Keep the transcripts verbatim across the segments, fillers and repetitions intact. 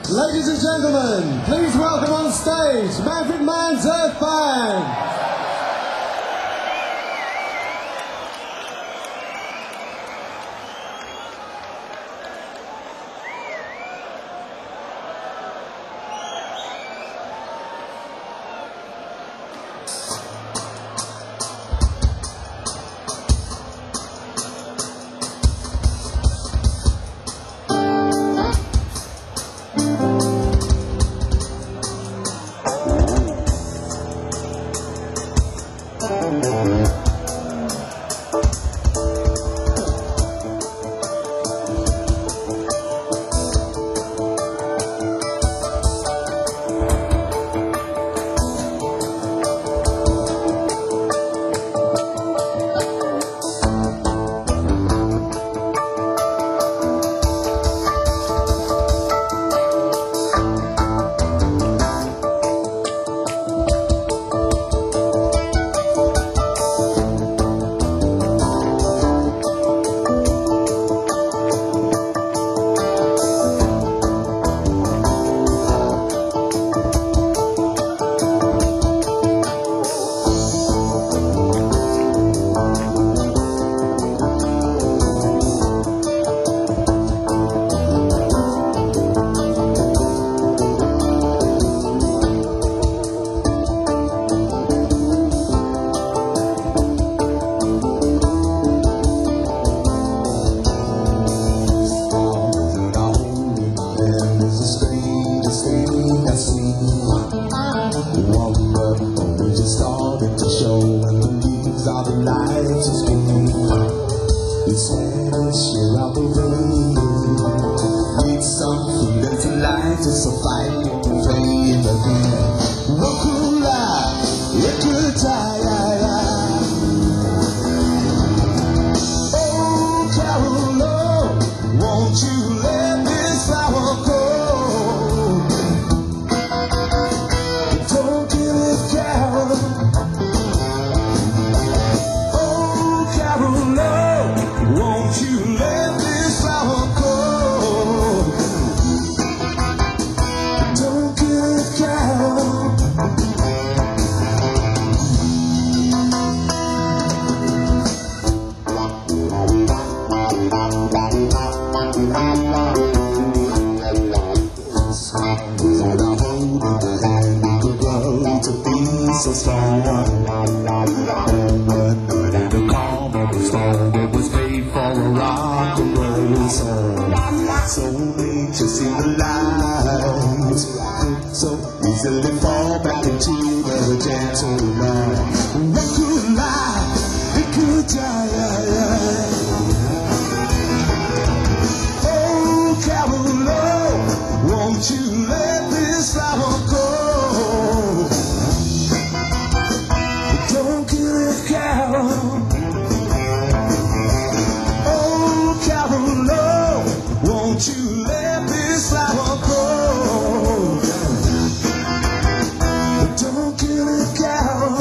Ladies and gentlemen, please welcome on stage Manfred Mann's Earth Band. So strong, overnight in a calm of the storm, it was made for a rock and roll song. So nature see the light, so easily fall back into the gentle night. What could lie, it could die. Oh, Carol, won't you let this flower go? Oh, Carol, won't you let this flower grow? Don't kill it, Carol.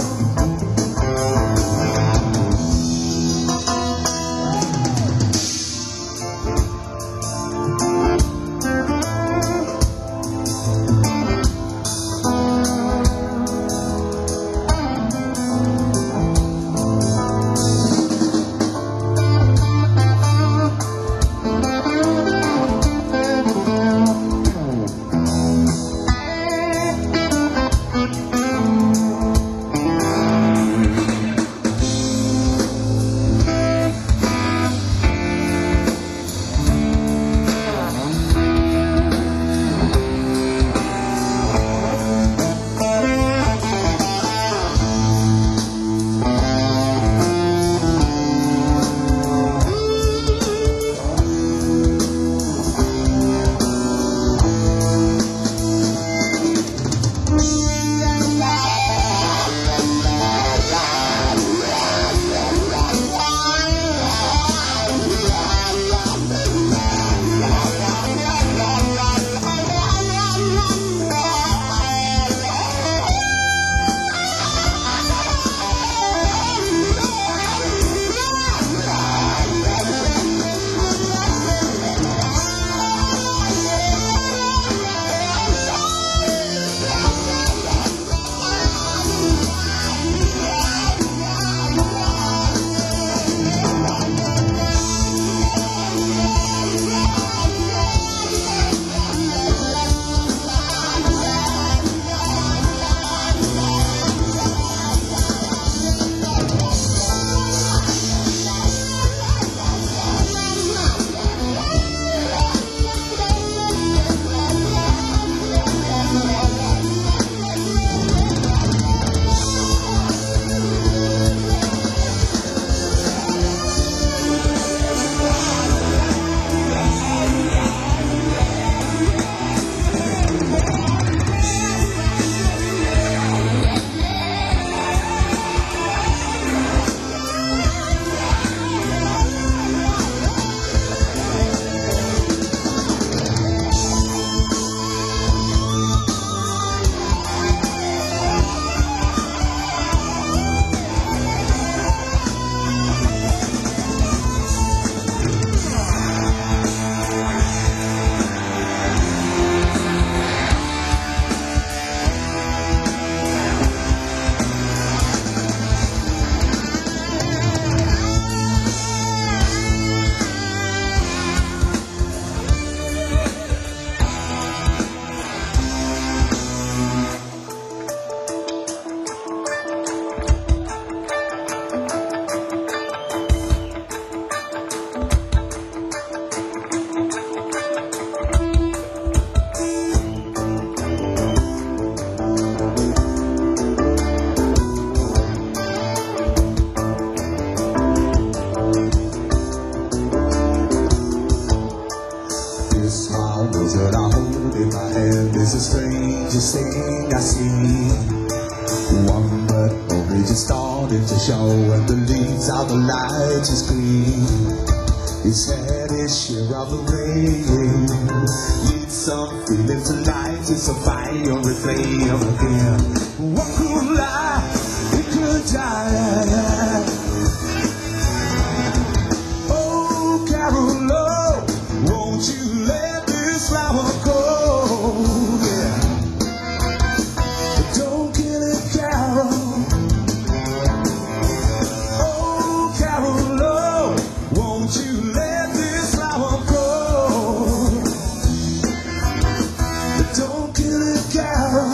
this flowers that I hold in my hand is the strangest thing I see. One but only just started to show, and the leaves are the light is green. His head is sheer of the rain. Need some feeling tonight, it's a fire flame again. What could lie? It could die. Oh, Carol, oh, won't you let this flower go? Yeah. Don't kill it, Carol. Oh, Carol, oh, won't you let this flower go? Don't kill it, Carol.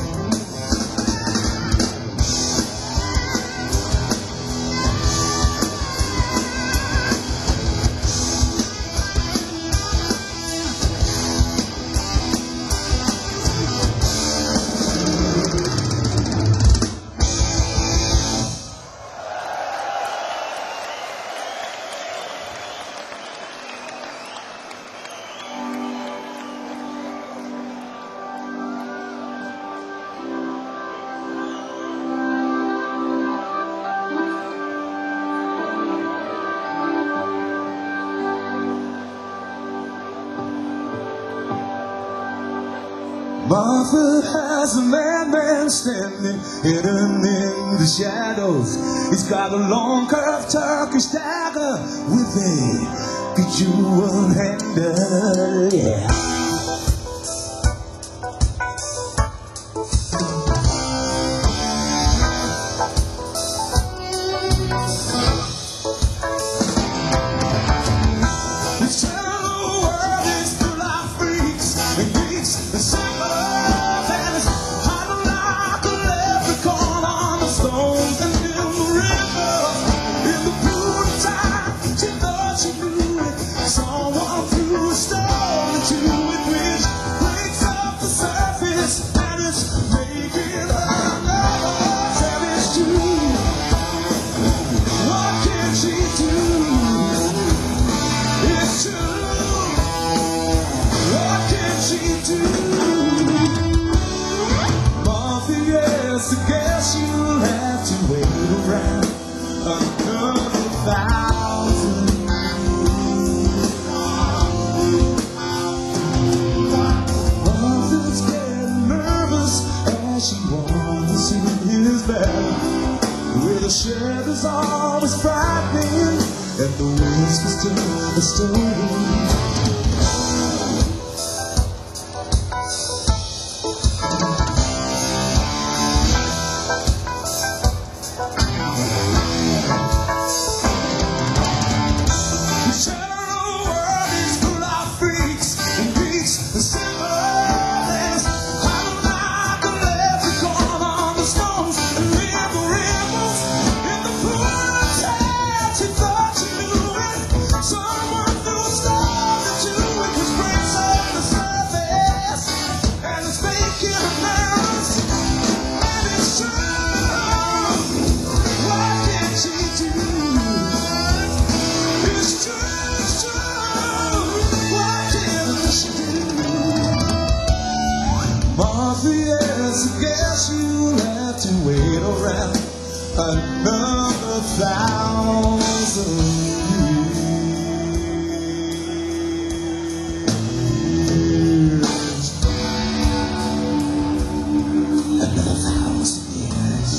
Martha has a madman standing hidden in the shadows. He's got a long curved Turkish dagger with a bejeweled handle. Yeah. I guess you'll have to wait around another thousand years. Martha's getting nervous as she wanders in his bed, where the shadows always frightening and the whispers tell the story. Martha, yes, I guess you'll have to wait around another thousand years. Another thousand years.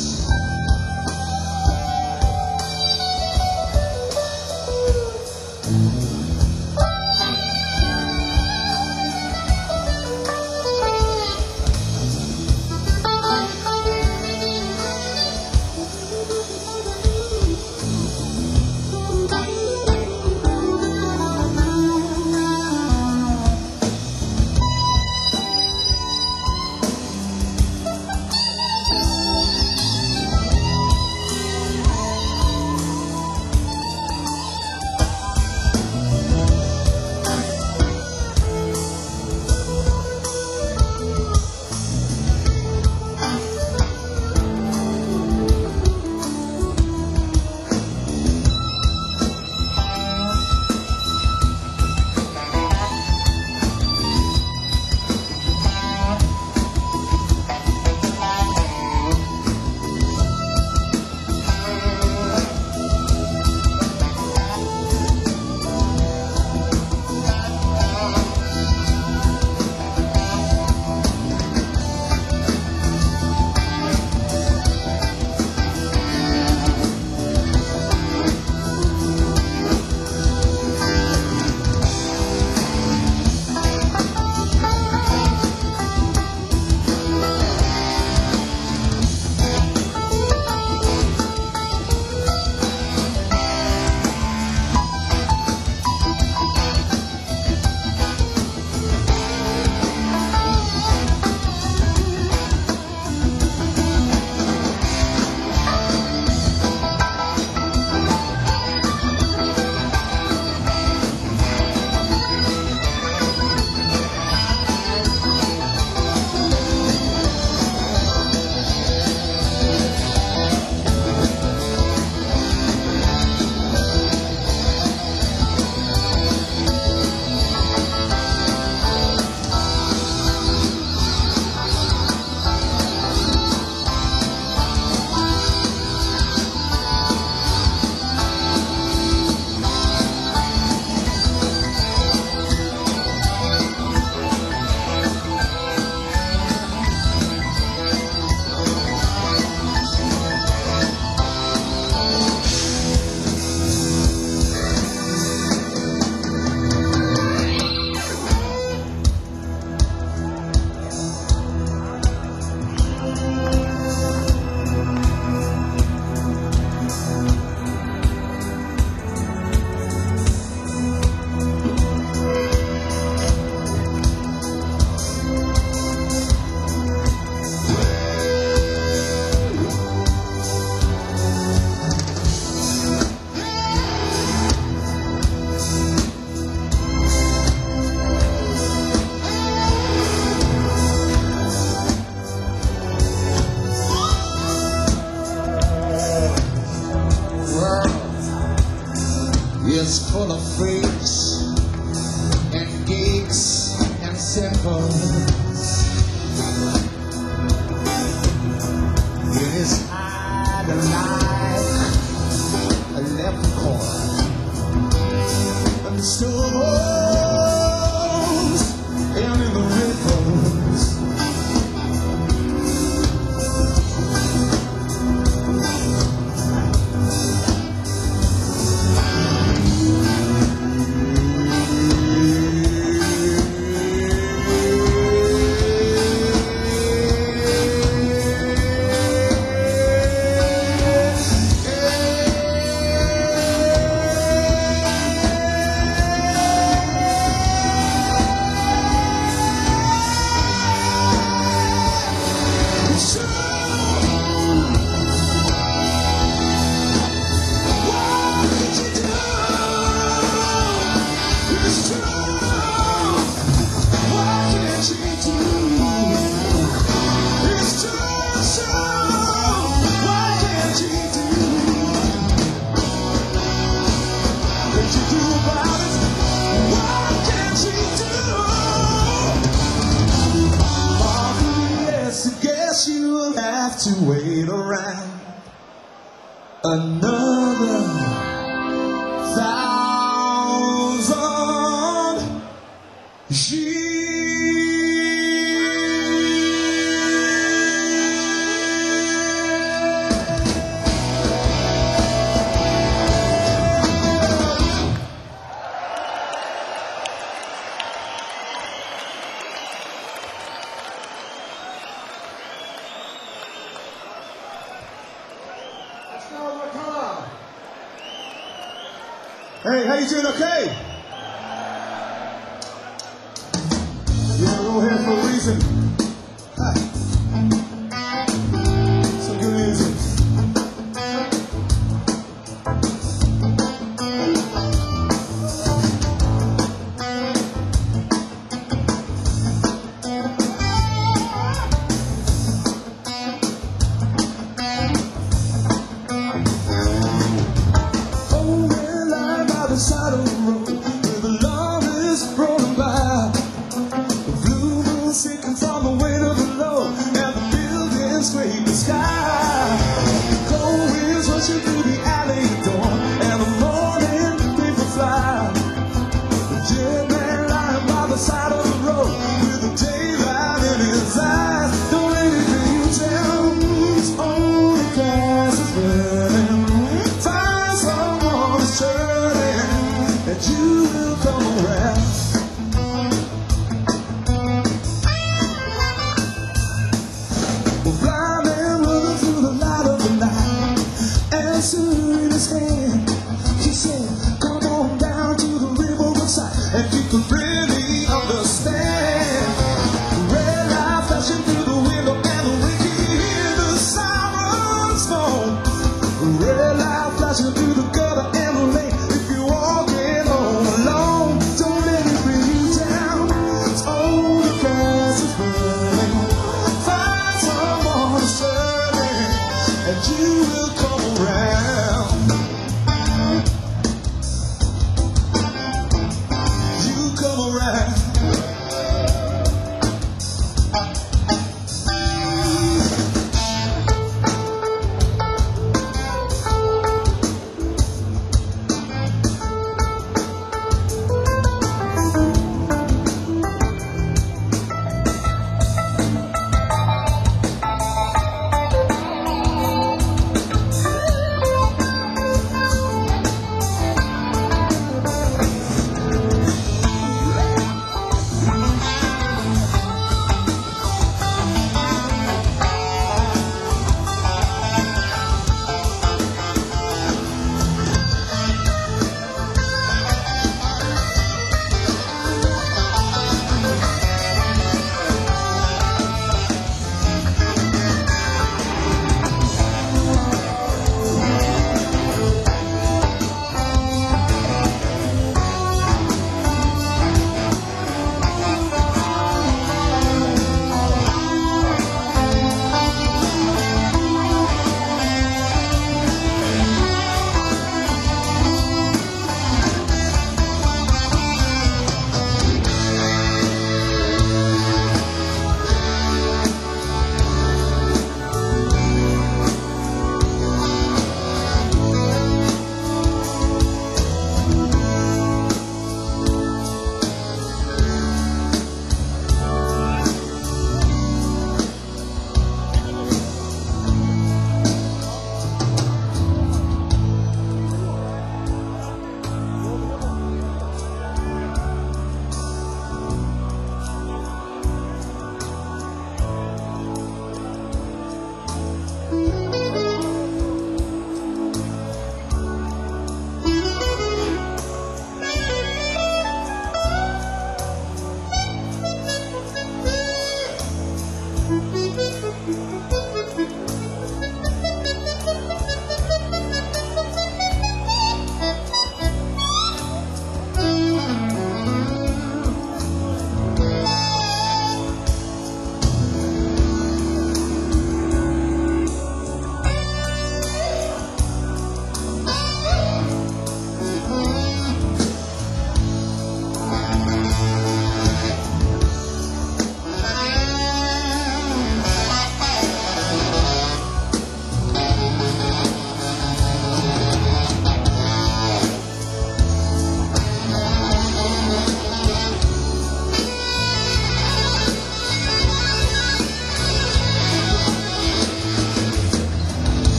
seconds. In his eye like a leprechaun, and the stones and in the rivers. You'll have to wait around another thousand years. Hey, how you doing? Okay? Yeah, we're all here for a reason. Hi. Some good music. Side of the road where the love is rolling by, the blue moon sinking from the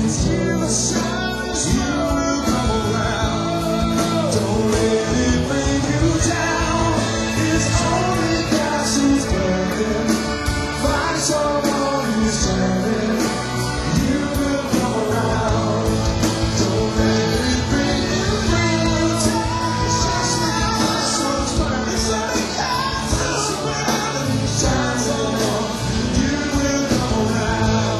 till the sun's you will come around. Don't let it bring you down. It's only castles burning. Find someone who's turning. You will come around. Don't let it bring you down. It's just like the sun's burning. It's only castles burning. Find someone. You will come around.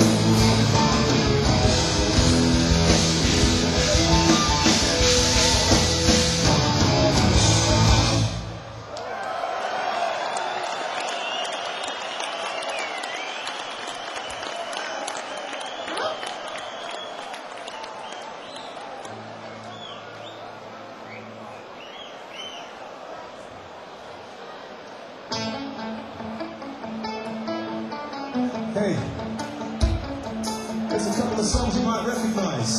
Hey, there's a couple of songs you might recognize.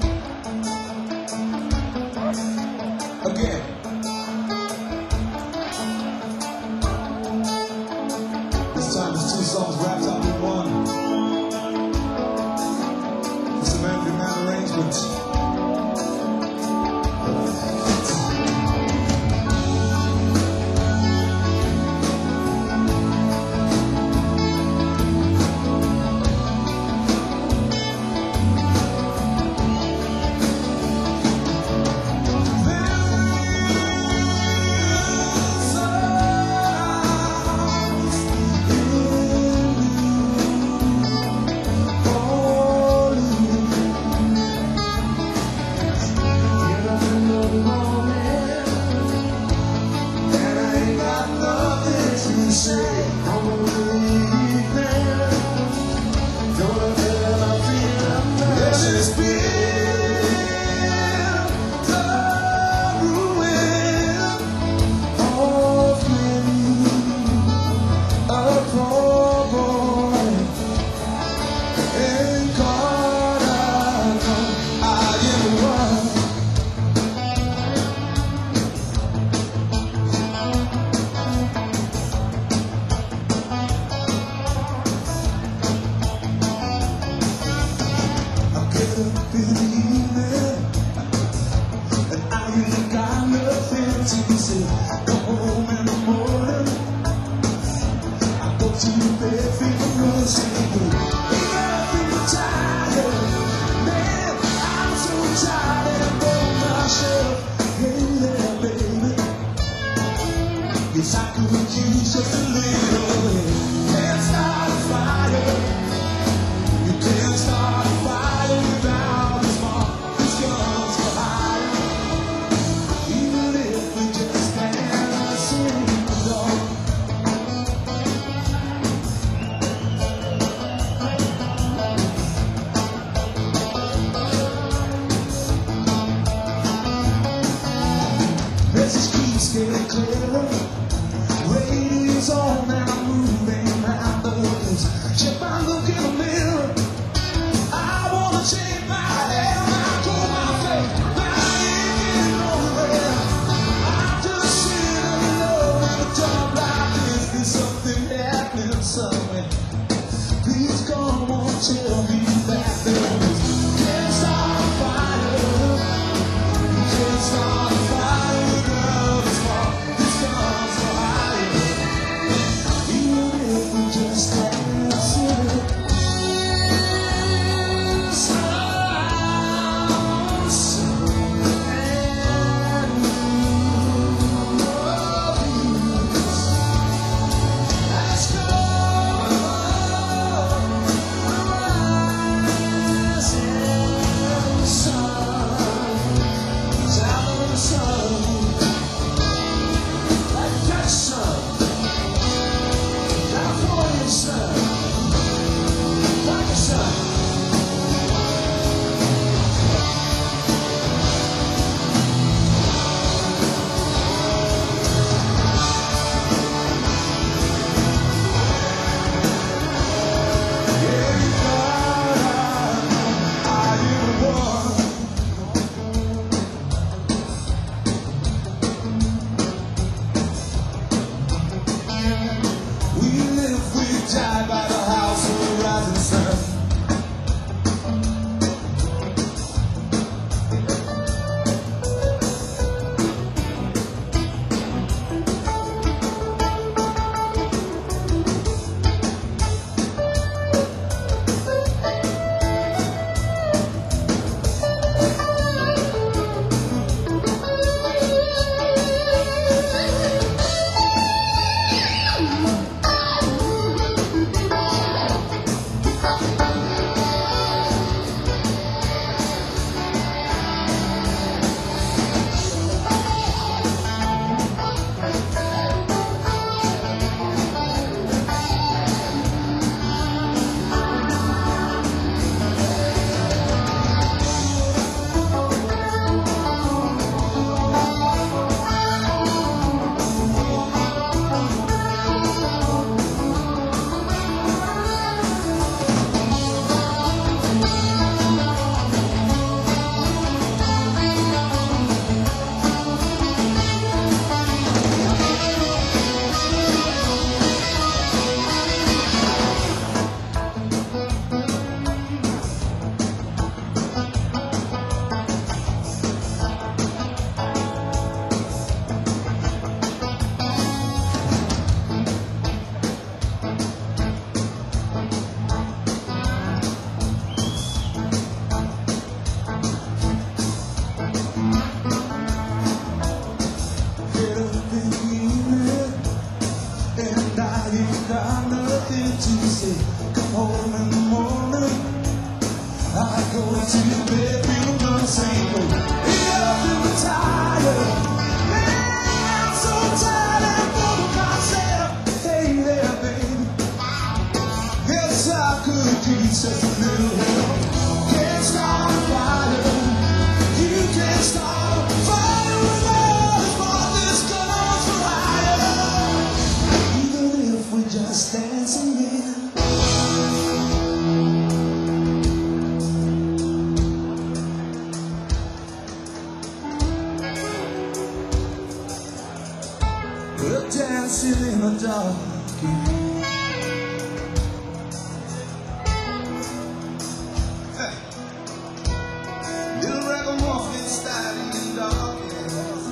Again. This time there's two songs wrapped up in one. It's a Manfred Mann arrangement. Yes, I could use just a little. Can't start a fire. You can't start a fire without a spark. This I go to bed, feel the same way. Yeah, I feel tired. Man, I'm so tired and full of myself. Hey there, baby. Yes, I could use just a little help. Can't start a fire. You can't start a fire without a spark. This goes for higher. Even if we're just dancing in. We're dancing in the dark. Hey. Little ragamuffin style in the darkness.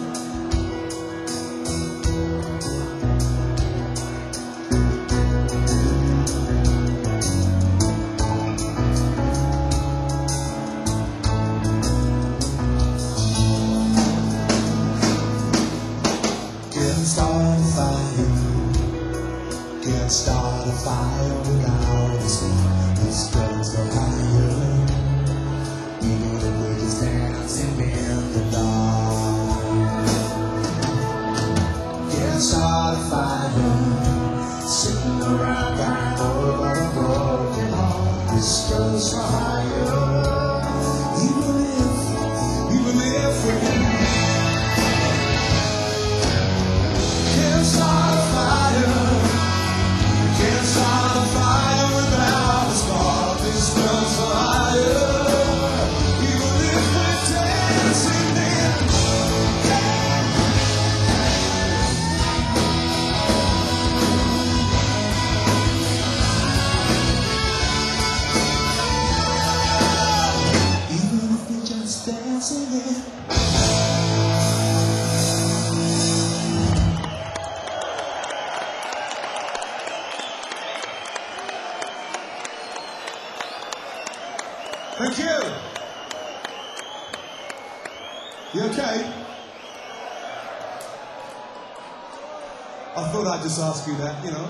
Can't start a fire. Can't start a fire without a spark. This burns no higher. Even if we're just dancing in the dark. Can't start a fire. Sitting around crying over a broken heart. This goes for higher. Even if, even if we can't start a fire. Can't start a fire without a spark. This burns for higher. Even if we're dancing in. Even if we're just dancing in. Thank you. You okay? I thought I'd just ask you that, you know.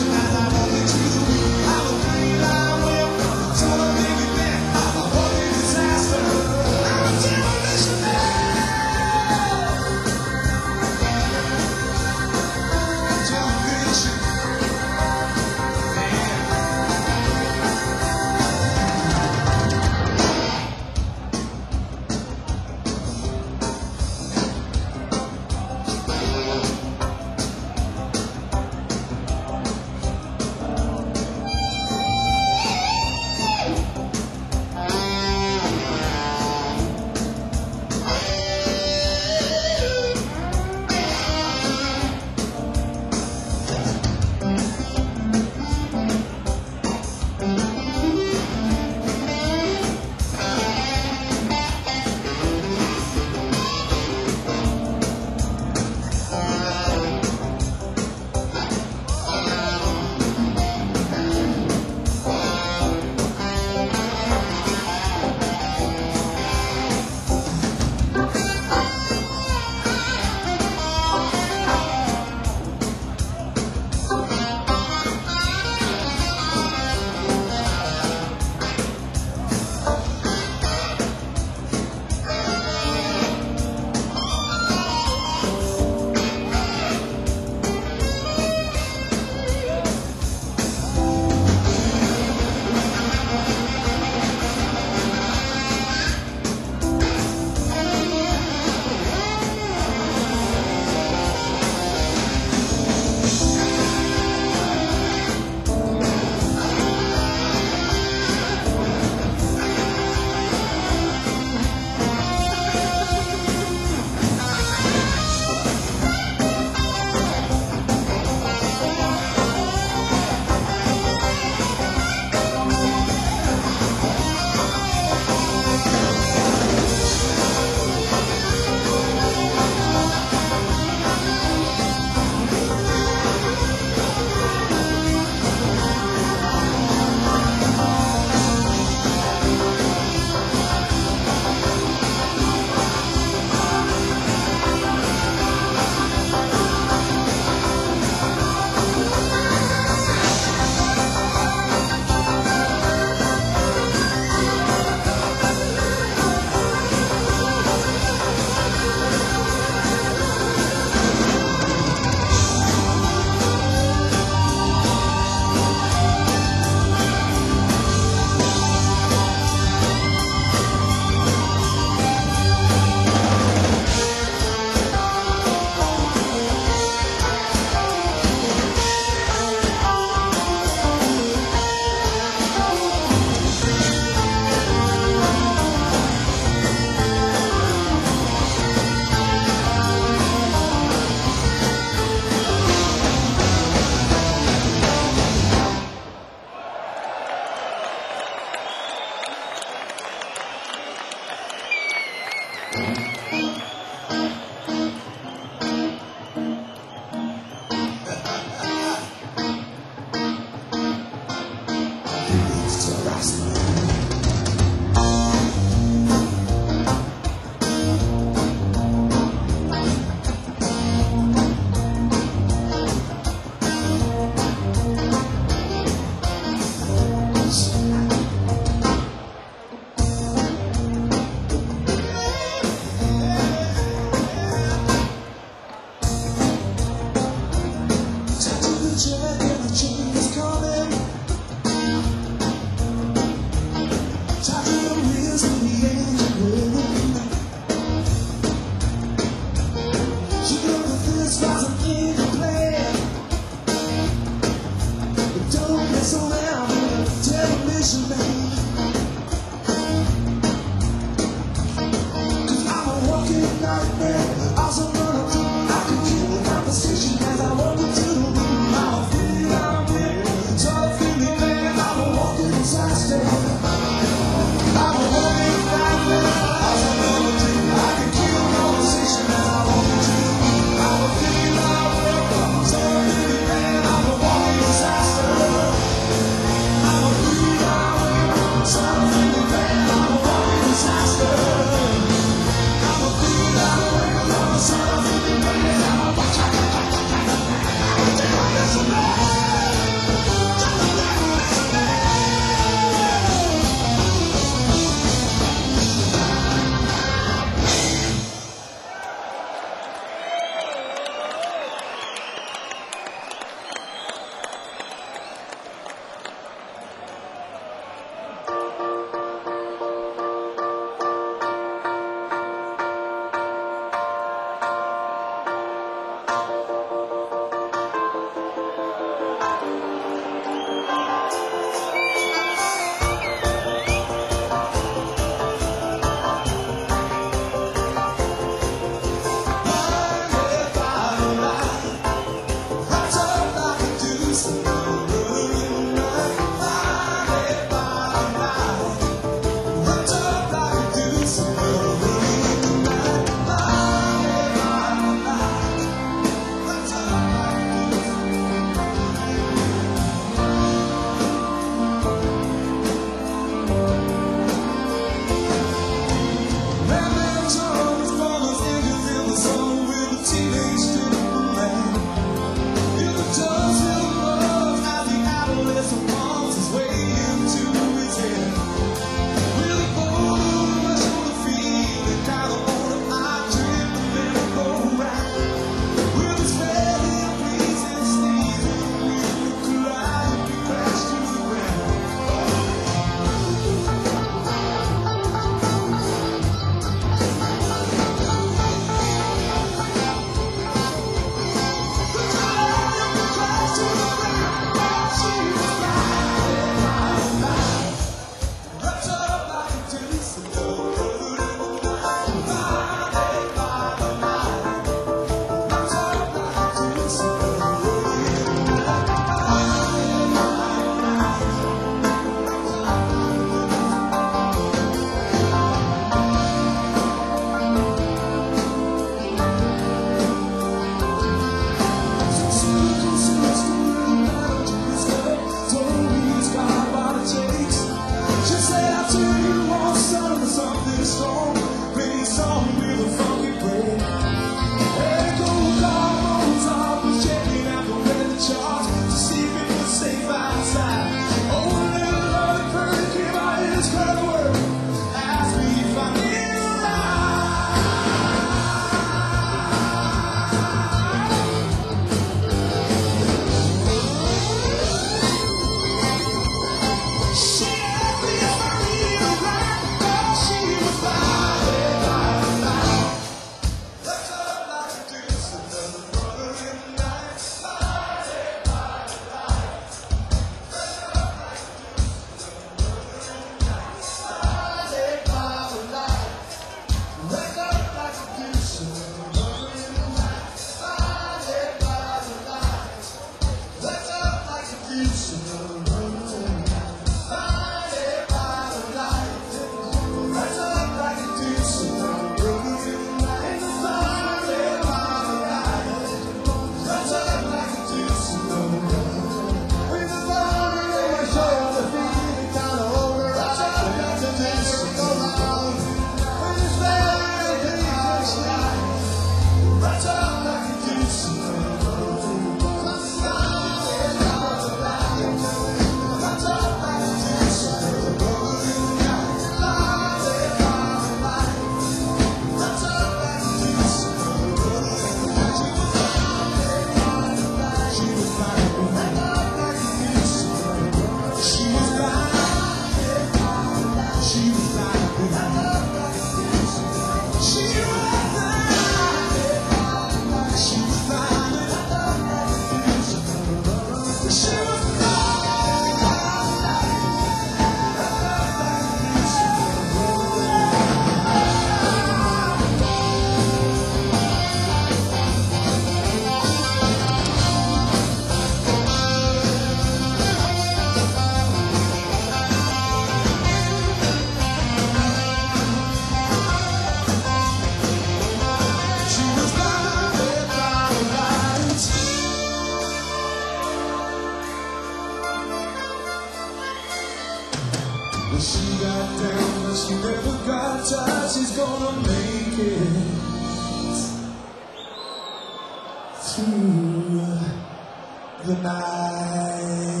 through the night.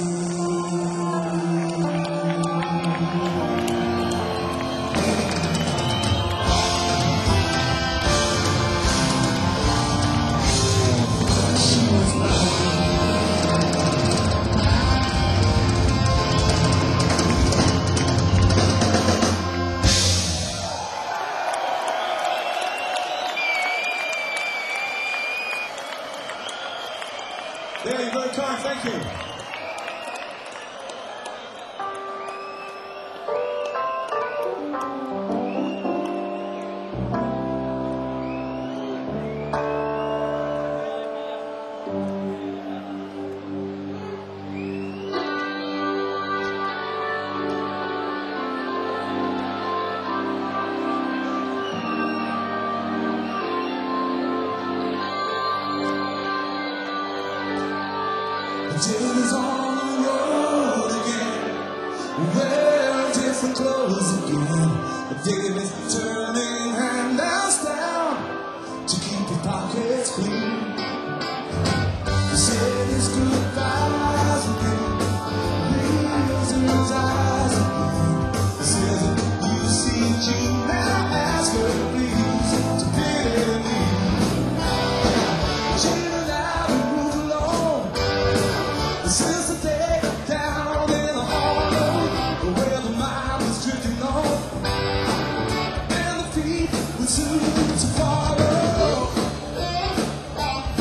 Yeah, you're very kind, thank you. The day is on the road again, wearing different clothes again. The day is turning handouts down to keep your pockets clean. The city's goodbyes again, wheels in his eyes again. He says that you see you now ask her please to pity me. Chill out and move along. Since the day down in the hollow, where the mind was drifting on, and the feet were soon to follow.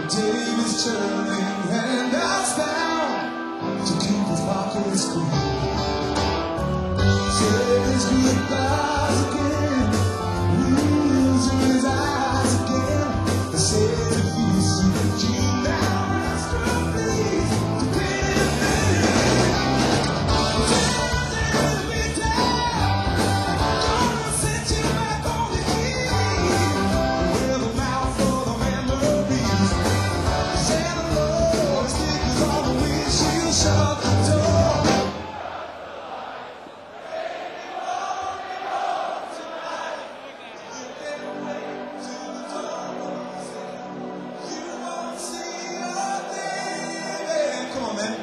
David's turning handouts down to keep his pockets clean. Says goodbyes again, losing his eyes again. Says if you see the Gene now, rest your please to be a man. Tell me down, gonna set you back on the heel. With a mouth full of memories. Santa Claus stickers on the windshield, shut the door. Come on, man.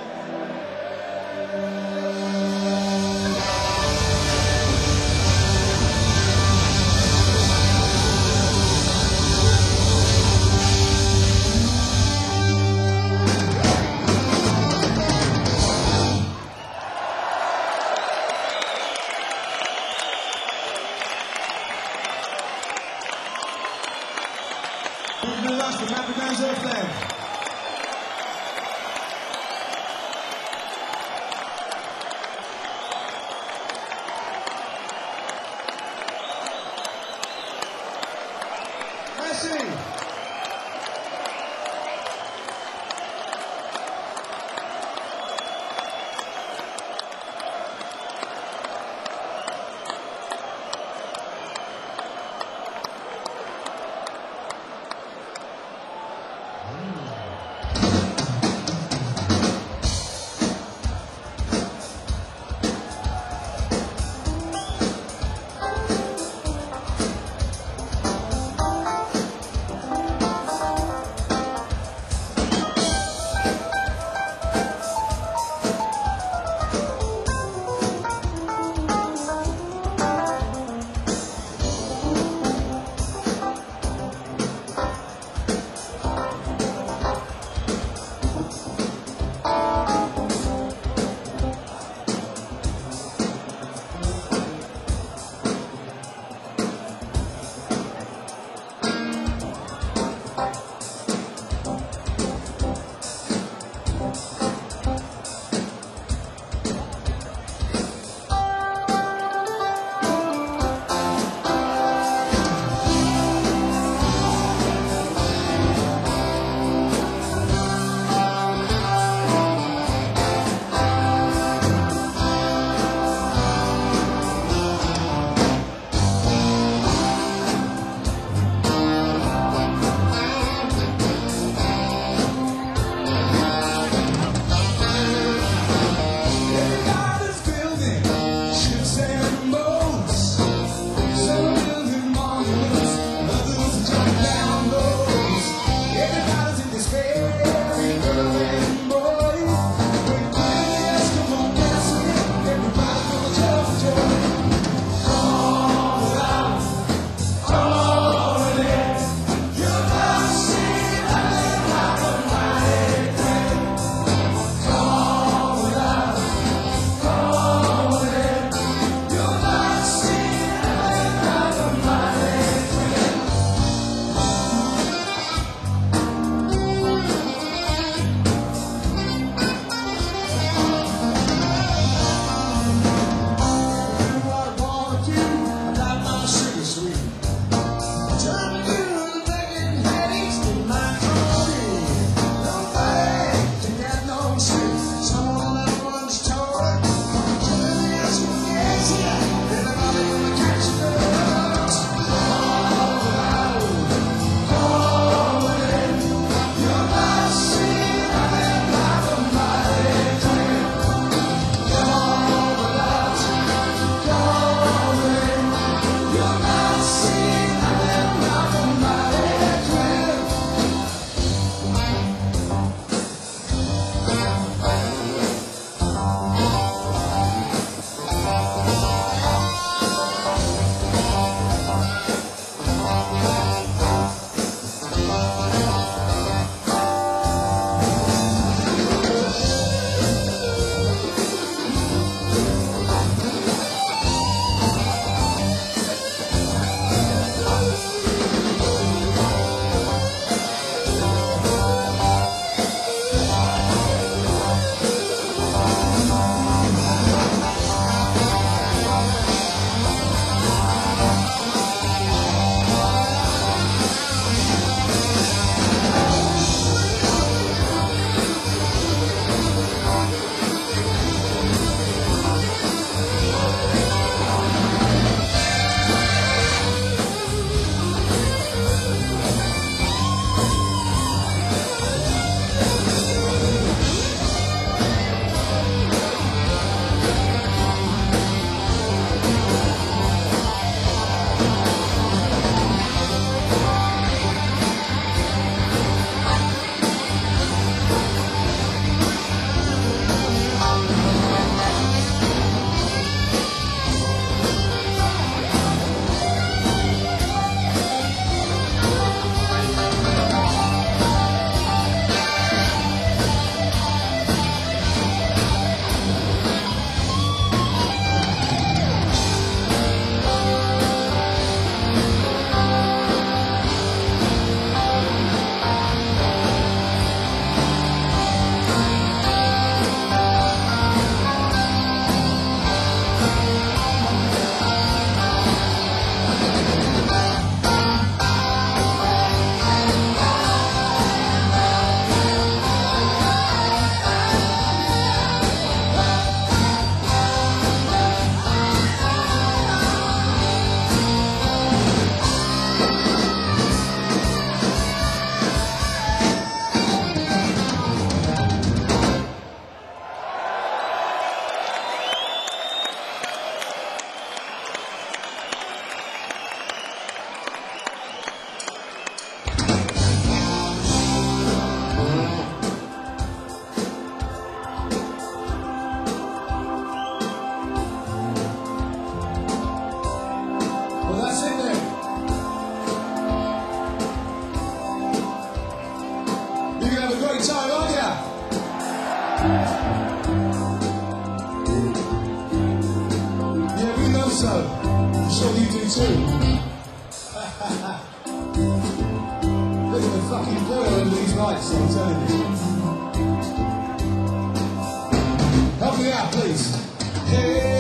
We've been lost to Happy Man's Earthland. Merci. fucking boil under these lights, I'm telling you. Help me out, please. Hey.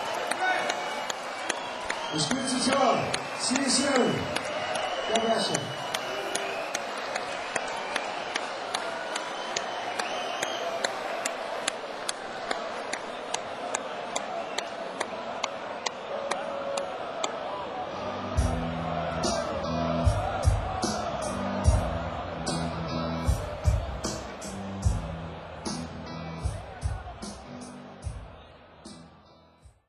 It's good to talk. See you soon. God bless you.